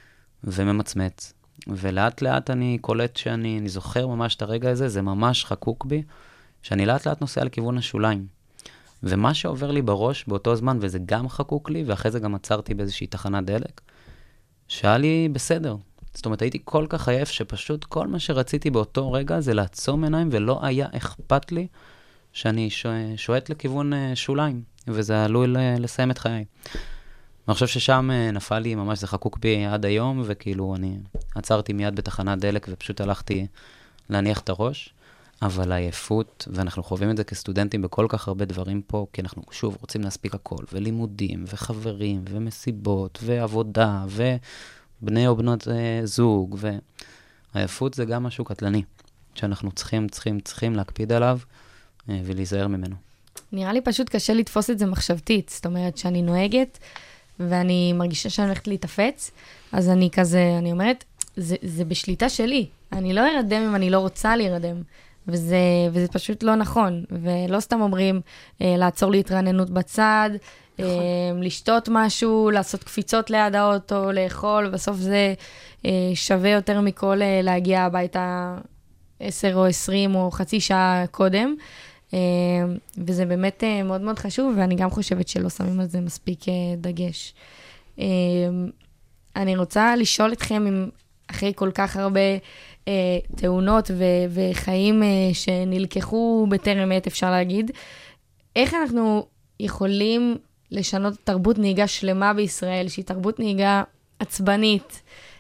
וממצמץ, ולאט לאט אני קולט שאני, אני זוכר ממש את הרגע הזה, זה ממש חקוק בי, שאני לאט לאט נוסע לכיוון השוליים. ומה שעובר לי בראש באותו זמן, וזה גם חקוק לי, ואחרי זה גם עצרתי באיזושהי תחנת דלק, שהיה לי בסדר. זאת אומרת, הייתי כל כך עייף, שפשוט כל מה שרציתי באותו רגע, זה לעצום עיניים, ולא היה אכפת לי, שאני שואט לכיוון שוליים, וזה עלול לסיים את חיי. אני חושב ששם נפל לי, ממש זה חקוק בי עד היום, וכאילו אני עצרתי מיד בתחנת דלק, ופשוט הלכתי להניח את הראש, אבל העייפות, ואנחנו חווים את זה כסטודנטים בכל כך הרבה דברים פה, כי אנחנו שוב רוצים להספיק הכל, ולימודים, וחברים, ומסיבות, ועבודה, ובני או בנות זוג, והעייפות זה גם משהו קטלני, שאנחנו צריכים, צריכים, צריכים להקפיד עליו, ולהיזהר ממנו. נראה לי פשוט קשה לתפוס את זה מחשבתית, זאת אומרת שאני נוהגת, ואני מרגישה שאני הולכת להתאפץ, אז אני כזה, אני אומרת, זה, זה בשליטה שלי. אני לא ארדם אם אני לא רוצה להירדם. וזה, וזה פשוט לא נכון. ולא סתם אומרים, אה, לעצור להתרעננות בצד, נכון. אה, לשתות משהו, לעשות קפיצות ליד האוטו, לאכול, בסוף זה אה, שווה יותר מכל אה, להגיע הביתה עשר או עשרים או חצי שעה קודם. וזה באמת מאוד מאוד חשוב, ואני גם חושבת שלא שמים על זה מספיק דגש. אני רוצה לשאול אתכם, אם אחרי כל כך הרבה תאונות וחיים שנלקחו בטרם עת, אפשר להגיד, איך אנחנו יכולים לשנות תרבות נהיגה שלמה בישראל, שהיא תרבות נהיגה עצבנית,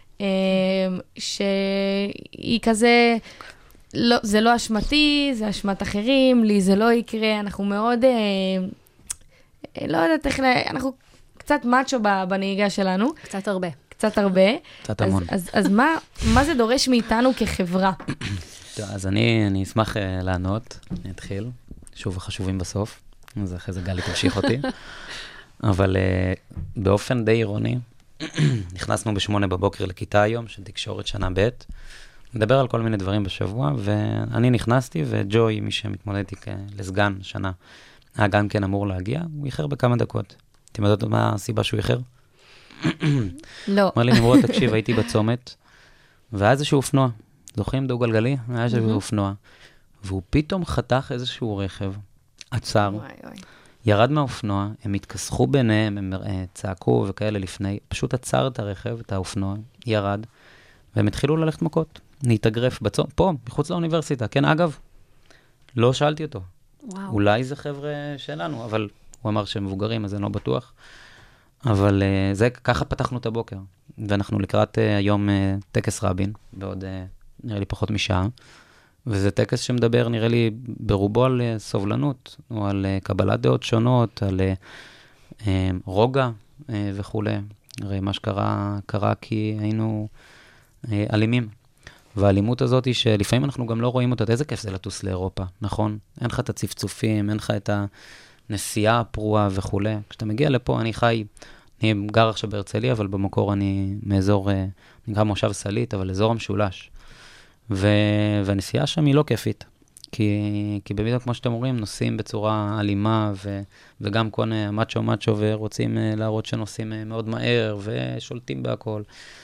שהיא כזה... לא, זה לא אשמתי, זה אשמת אחרים, לי זה לא יקרה, אנחנו מאוד, אה, לא יודעת איך, אנחנו קצת מאצ'ו בנהיגה שלנו. קצת הרבה. קצת הרבה. קצת המון. אז, אז, אז מה, מה זה דורש מאיתנו כחברה? אז אני, אני אשמח uh, לענות, אני אתחיל, שוב החשובים בסוף, אז אחרי זה גלי תמשיך אותי, אבל uh, באופן די אירוני, נכנסנו בשמונה בבוקר לכיתה היום, של תקשורת שנה ב', מדבר על כל מיני דברים בשבוע, ואני נכנסתי, וג'וי, מי שמתמודדתי לסגן שנה, היה גם כן אמור להגיע, הוא איחר בכמה דקות. אתם יודעות מה הסיבה שהוא איחר? לא. אמר לי, נמרוד, תקשיב, הייתי בצומת, והיה איזשהו אופנוע, זוכרים דו גלגלי? היה איזשהו אופנוע, והוא פתאום חתך איזשהו רכב, עצר, ירד מהאופנוע, הם התכסחו ביניהם, הם צעקו וכאלה לפני, פשוט עצר את הרכב, את האופנוע, ירד, והם התחילו ללכת מכות, להתאגרף בצום, פה, מחוץ לאוניברסיטה, כן, אגב, לא שאלתי אותו, וואו. אולי זה חבר'ה שלנו, אבל הוא אמר שהם מבוגרים, אז אני לא בטוח. אבל uh, זה, ככה פתחנו את הבוקר. ואנחנו לקראת uh, היום uh, טקס רבין, בעוד uh, נראה לי פחות משעה. וזה טקס שמדבר, נראה לי, ברובו על uh, סובלנות, או על uh, קבלת דעות שונות, על uh, uh, רוגע uh, וכו'. הרי מה שקרה, קרה כי היינו uh, אלימים. והאלימות הזאת היא שלפעמים אנחנו גם לא רואים אותה, איזה כיף זה לטוס לאירופה, נכון? אין לך את הצפצופים, אין לך את הנסיעה הפרועה וכו'. כשאתה מגיע לפה, אני חי, אני גר עכשיו בהרצליה, אבל במקור אני מאזור, אני גר מושב סלית, אבל אזור המשולש. ו... והנסיעה שם היא לא כיפית. כי, כי במידה, כמו שאתם אומרים, נוסעים בצורה אלימה, ו... וגם כל מאצ'ו מאצ'ו, ורוצים להראות שנוסעים מאוד מהר, ושולטים בהכל.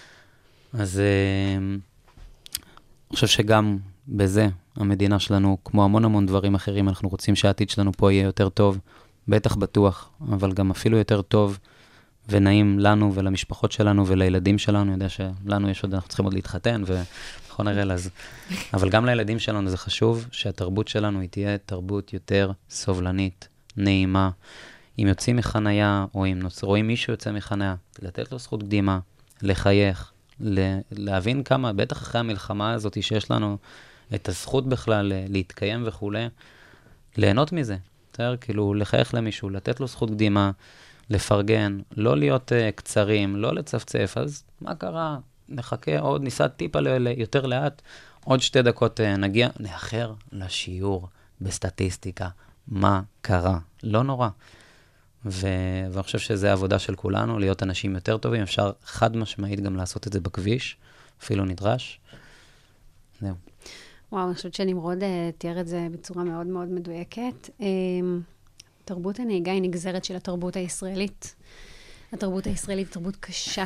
אז אני חושב שגם בזה, המדינה שלנו, כמו המון המון דברים אחרים, אנחנו רוצים שהעתיד שלנו פה יהיה יותר טוב, בטח בטוח, אבל גם אפילו יותר טוב, ונעים לנו ולמשפחות שלנו ולילדים שלנו. אני יודע שלנו יש עוד, אנחנו צריכים עוד להתחתן, ונכון הראל, אז... אבל גם לילדים שלנו זה חשוב שהתרבות שלנו היא תהיה תרבות יותר סובלנית, נעימה. אם יוצאים מחנייה, או אם רואים מישהו יוצא מחנייה, לתת לו זכות קדימה, לחייך, להבין כמה, בטח אחרי המלחמה הזאת שיש לנו את הזכות בכלל להתקיים וכו', ליהנות מזה, בסדר? כאילו לחייך למישהו, לתת לו זכות קדימה, לפרגן, לא להיות uh, קצרים, לא לצפצף, אז מה קרה? נחכה עוד, ניסה טיפה ל- יותר לאט, עוד שתי דקות uh, נגיע, נאחר לשיעור בסטטיסטיקה, מה קרה? לא נורא. ו... ואני חושב שזה העבודה של כולנו, להיות אנשים יותר טובים, אפשר חד משמעית גם לעשות את זה בכביש, אפילו נדרש. זהו. וואו, אני חושבת שנמרוד תיאר את זה בצורה מאוד מאוד מדויקת. תרבות הנהיגה היא נגזרת של התרבות הישראלית. התרבות הישראלית היא תרבות קשה.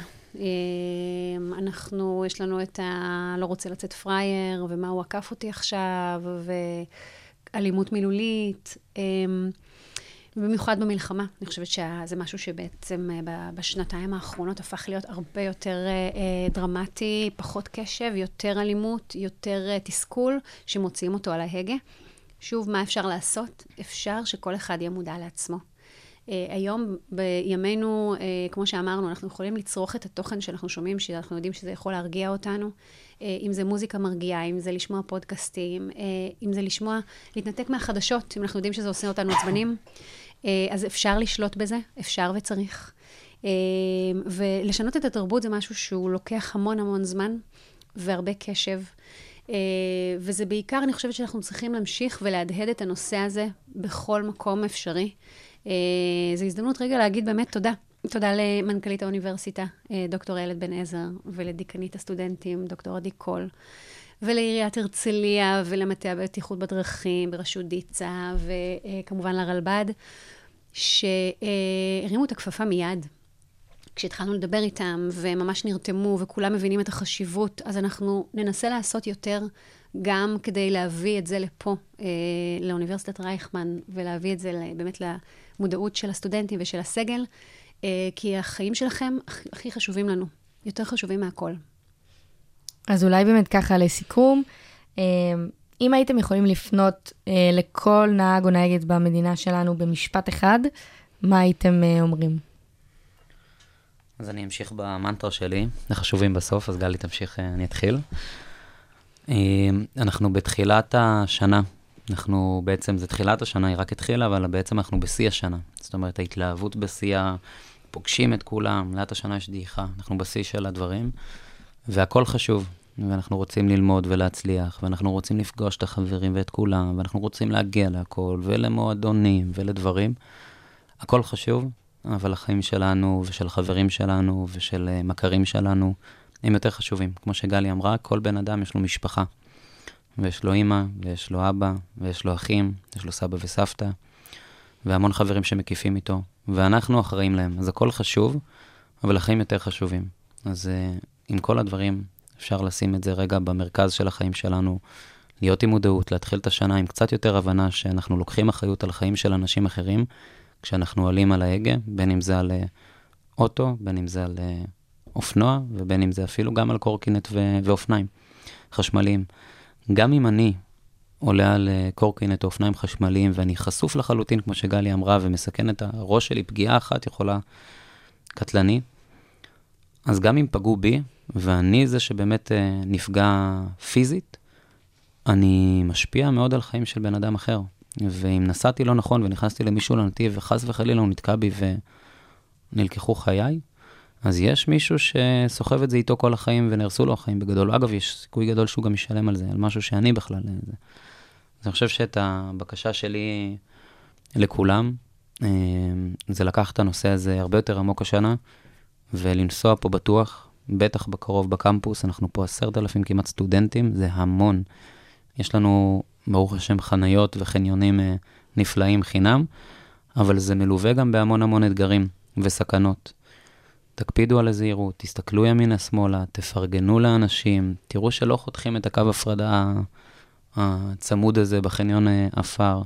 אנחנו, יש לנו את ה... לא רוצה לצאת פרייר, ומה הוא עקף אותי עכשיו, ואלימות מילולית. במיוחד במלחמה. אני חושבת שזה משהו שבעצם בשנתיים האחרונות הפך להיות הרבה יותר דרמטי, פחות קשב, יותר אלימות, יותר תסכול, שמוציאים אותו על ההגה. שוב, מה אפשר לעשות? אפשר שכל אחד יהיה מודע לעצמו. היום, בימינו, כמו שאמרנו, אנחנו יכולים לצרוך את התוכן שאנחנו שומעים, שאנחנו יודעים שזה יכול להרגיע אותנו, אם זה מוזיקה מרגיעה, אם זה לשמוע פודקאסטים, אם זה לשמוע, להתנתק מהחדשות, אם אנחנו יודעים שזה עושה אותנו עצבנים, אז אפשר לשלוט בזה, אפשר וצריך. ולשנות את התרבות זה משהו שהוא לוקח המון המון זמן, והרבה קשב, וזה בעיקר, אני חושבת שאנחנו צריכים להמשיך ולהדהד את הנושא הזה בכל מקום אפשרי. זו הזדמנות רגע להגיד באמת תודה. תודה למנכ"לית האוניברסיטה, דוקטור איילת בן עזר, ולדיקנית הסטודנטים, דוקטור עדי קול, ולעיריית הרצליה, ולמטה הבטיחות בדרכים, בראשות דיצה, וכמובן לרלב"ד, שהרימו את הכפפה מיד. כשהתחלנו לדבר איתם, וממש נרתמו, וכולם מבינים את החשיבות, אז אנחנו ננסה לעשות יותר, גם כדי להביא את זה לפה, לאוניברסיטת רייכמן, ולהביא את זה באמת למודעות של הסטודנטים ושל הסגל, כי החיים שלכם הכי חשובים לנו, יותר חשובים מהכל. אז אולי באמת ככה לסיכום, אם הייתם יכולים לפנות לכל נהג או נהגת במדינה שלנו במשפט אחד, מה הייתם אומרים? אז אני אמשיך במנטרה שלי, זה חשובים בסוף, אז גלי תמשיך, אני אתחיל. אנחנו בתחילת השנה, אנחנו בעצם, זה תחילת השנה, היא רק התחילה, אבל בעצם אנחנו בשיא השנה. זאת אומרת, ההתלהבות בשיא, פוגשים את כולם, לאט השנה יש דעיכה, אנחנו בשיא של הדברים, והכל חשוב, ואנחנו רוצים ללמוד ולהצליח, ואנחנו רוצים לפגוש את החברים ואת כולם, ואנחנו רוצים להגיע להכל, ולמועדונים ולדברים. הכל חשוב, אבל החיים שלנו ושל חברים שלנו ושל מכרים שלנו הם יותר חשובים. כמו שגלי אמרה, כל בן אדם יש לו משפחה. ויש לו אמא, ויש לו אבא, ויש לו אחים, יש לו סבא וסבתא, והמון חברים שמקיפים איתו. ואנחנו אחראים להם. אז הכל חשוב, אבל החיים יותר חשובים. אז עם כל הדברים אפשר לשים את זה רגע במרכז של החיים שלנו, להיות עם מודעות, להתחיל את השנה עם קצת יותר הבנה שאנחנו לוקחים אחריות על החיים של אנשים אחרים, כשאנחנו עולים על ההגה, בין אם זה על אוטו, בין אם זה על אופנוע, ובין אם זה אפילו גם על קורקינט ו- ואופניים חשמליים. גם אם אני עולה על קורקינט או אופניים חשמליים, ואני חשוף לחלוטין, כמו שגלי אמרה, ומסכן את הראש שלי, פגיעה אחת יכולה קטלני, אז גם אם פגעו בי, ואני זה שבאמת נפגע פיזית, אני משפיע מאוד על חיים של בן אדם אחר. ואם נסעתי לא נכון ונכנסתי למישהו לנתיב, וחס וחלילה הוא נתקע בי ונלקחו חיי, אז יש מישהו שסוחב את זה איתו כל החיים ונרסו לו החיים בגדול. אגב, יש סיכוי גדול שהוא גם ישלם על זה, על משהו שאני בכלל. זה. אז אני חושב שאת הבקשה שלי לכולם, זה לקח את הנושא הזה הרבה יותר עמוק השנה, ולנסוע פה בטוח, בטח בקרוב בקמפוס, אנחנו פה עשרת אלפים כמעט סטודנטים, זה המון. יש לנו, ברוך השם, חניות וחניונים נפלאים חינם, אבל זה מלווה גם בהמון המון אתגרים וסכנות. תקפידו על הזהירות, תסתכלו ימינה שמאלה, תפרגנו לאנשים, תראו שלא חותכים את הקו הפרדה הצמוד הזה בחניון אפר.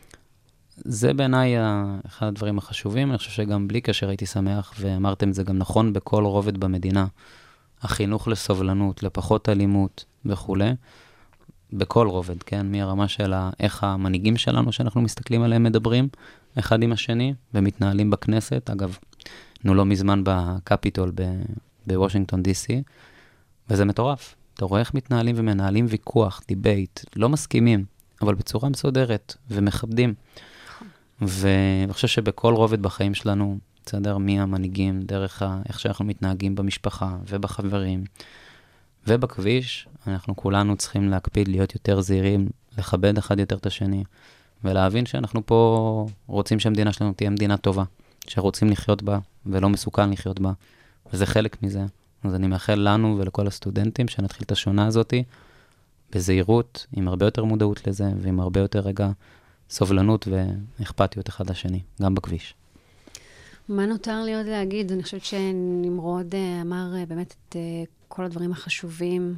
זה בעיניי אחד הדברים החשובים, אני חושב שגם בלי קשר הייתי שמח, ואמרתם זה גם נכון בכל רובד במדינה, החינוך לסובלנות, לפחות אלימות וכו', בכל רובד, כן, מהרמה של איך המנהיגים שלנו שאנחנו מסתכלים עליהם מדברים, אחד עם השני, ומתנהלים בכנסת, אגב, נו לא מזמן בקפיטול בוושינגטון די סי, וזה מטורף. אתה רואה איך מתנהלים ומנהלים ויכוח, דיבייט, לא מסכימים, אבל בצורה מסודרת ומכבדים. ואני חושב שבכל רובד בחיים שלנו, בסדר, מי המנהיגים, דרך איך שאנחנו מתנהגים במשפחה ובחברים ובכביש, אנחנו כולנו צריכים להקפיד להיות יותר זהירים, לכבד אחד יותר את השני, ולהבין שאנחנו פה רוצים שהמדינה שלנו תהיה מדינה טובה, שרוצים לחיות בה ולא מסוכן לחיות בה, וזה חלק מזה. אז אני מאחל לנו ולכל הסטודנטים שנתחיל את השונה הזאת בזהירות, עם הרבה יותר מודעות לזה, ועם הרבה יותר רגע סובלנות ואכפתיות אחד לשני, גם בכביש. מה נותר לי עוד להגיד? אני חושבת שנמרוד אמר באמת את כל הדברים החשובים.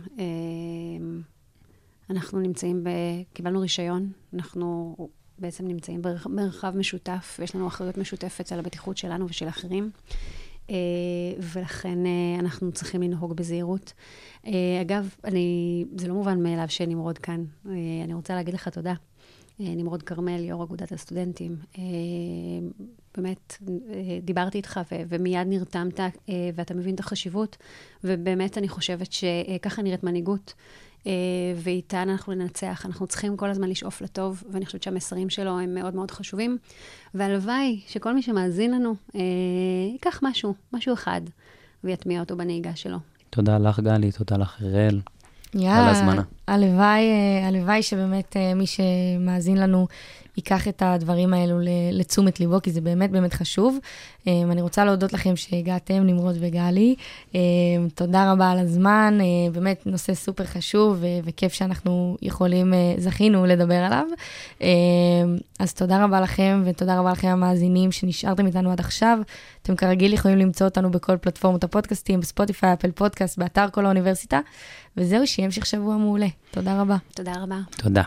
אנחנו נמצאים, ב... קיבלנו רישיון, אנחנו בעצם נמצאים במרחב משותף, ויש לנו אחריות משותפת על הבטיחות שלנו ושל אחרים, ולכן אנחנו צריכים לנהוג בזהירות. אגב, אני, זה לא מובן מאליו שנמרוד כאן. אני רוצה להגיד לך תודה. נמרוד קרמל, יו"ר אגודת הסטודנטים. באמת, דיברתי איתך ו- ומיד נרתמת, ואתה מבין את החשיבות, ובאמת אני חושבת שככה נראית מנהיגות, ואיתן אנחנו ננצח. אנחנו צריכים כל הזמן לשאוף לטוב, ואני חושבת שהמסרים שלו הם מאוד מאוד חשובים, והלוואי שכל מי שמאזין לנו ייקח משהו, משהו אחד, ויטמיע אותו בנהיגה שלו. תודה לך גלי, תודה לך אראל. יאללה, הלוואי, הלוואי שבאמת מי שמאזין לנו ייקח את הדברים האלו לתשומת ליבו, כי זה באמת באמת חשוב. אני רוצה להודות לכם שהגעתם, נמרוד וגלי. תודה רבה על הזמן, באמת נושא סופר חשוב, וכיף שאנחנו יכולים, זכינו לדבר עליו. אז תודה רבה לכם, ותודה רבה לכם המאזינים שנשארתם איתנו עד עכשיו. אתם כרגיל יכולים למצוא אותנו בכל פלטפורמות הפודקאסטים, בספוטיפיי, אפל פודקאסט, באתר כל האוניברסיטה. וזהו, שימשך שבוע מעולה. תודה רבה. תודה רבה. תודה.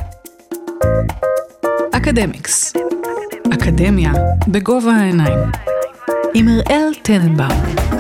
אקדמיקס. אקדמיה בגובה העיניים. עם אראל טננבאום.